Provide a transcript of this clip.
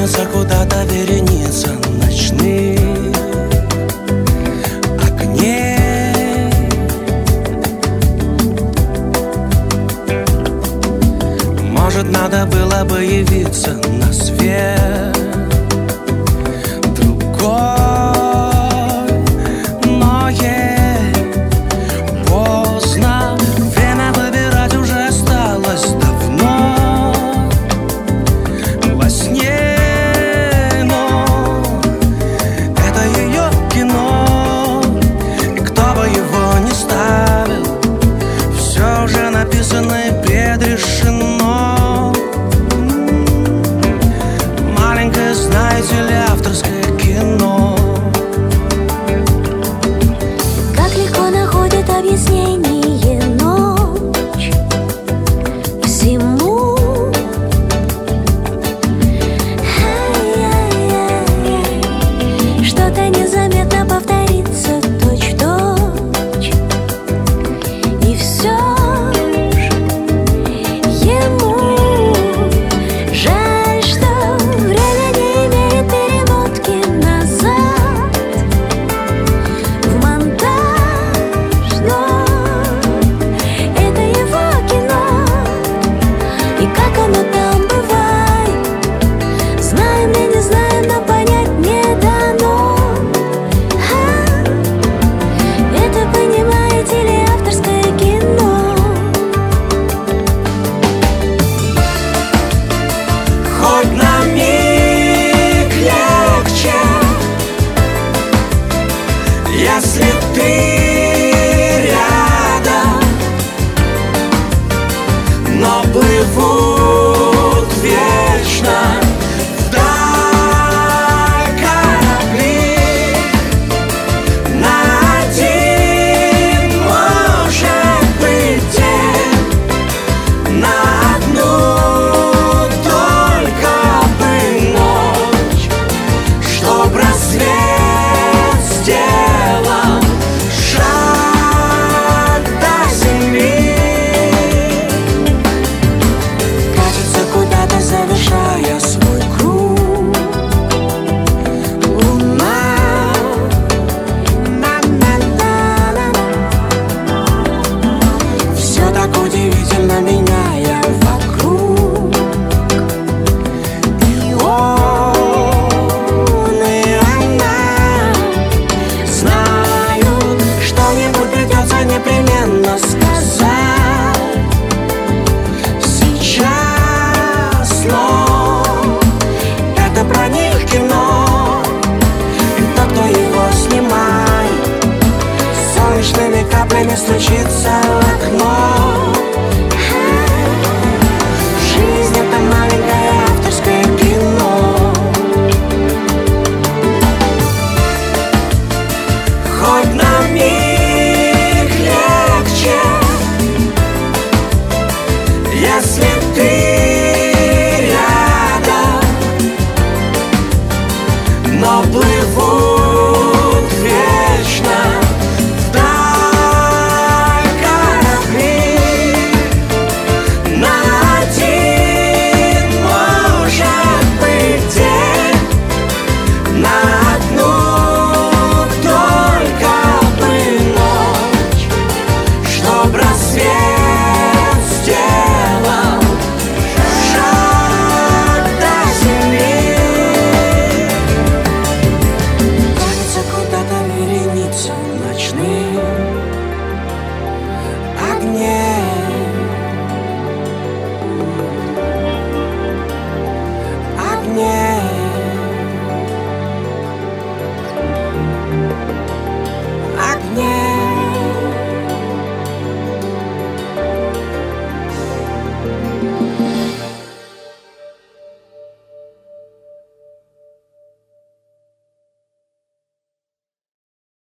Тянутся куда-то вереница ночных огней. Может, надо было бы явиться на свет другой, но ей поздно. Время выбирать уже осталось давно во сне, но это ее кино, и кто бы его ни ставил, все уже написано и предрешено. Маленькое, знаете ли, авторское кино. Как легко находит объяснение ночь всему. Что-то незаметно повторится точь-в-точь, и все ж ему жаль, что время не имеет перемотки назад в монтаж, но это его кино, и как оно там бывает, знаем или не знаем, но понять не дано. Это, понимаете ли, авторское кино. Хоть на миг легче, если ты рядом, но плывут вечно вдаль корабли. На один, может быть, день, на одну только бы ночь, чтоб рассвет сделал шаг до земли. Катится куда-то, завершая свой круг, луна. Все так удивительно, меняя вокруг. И он, и она знают, что-нибудь придется непременно сказать сейчас, но это про них кино, и тот, кто его снимает, солнечными каплями стучится в окно. Жизнь — это маленькое авторское кино. Хоть на миг легче, если ты рядом, но плыву